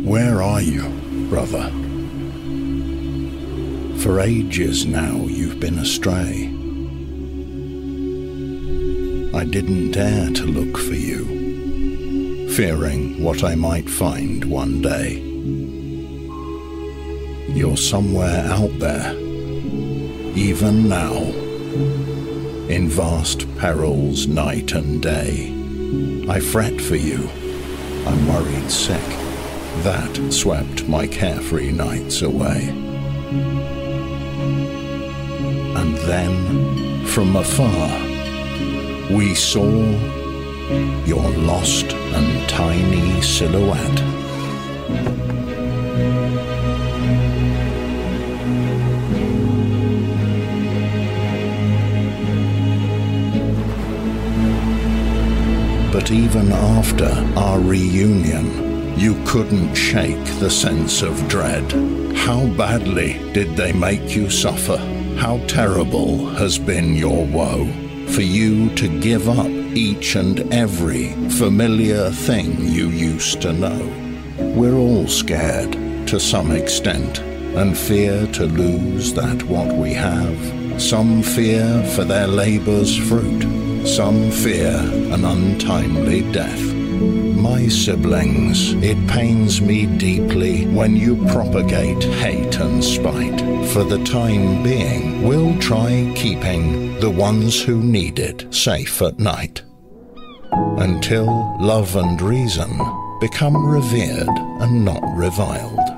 Where are you, brother? For ages now you've been astray. I didn't dare to look for you, fearing what I might find one day. You're somewhere out there, even now, in vast perils night and day. I fret for you, I'm worried sick. That swept my carefree nights away. And then, from afar, we saw your lost and tiny silhouette. But even after our reunion, you couldn't shake the sense of dread. How badly did they make you suffer? How terrible has been your woe? For you to give up each and every familiar thing you used to know. We're all scared to some extent, and fear to lose that what we have. Some fear for their labour's fruit, some fear an untimely death. My siblings, it pains me deeply when you propagate hate and spite. For the time being, we'll try keeping the ones who need it safe at night, until love and reason become revered and not reviled.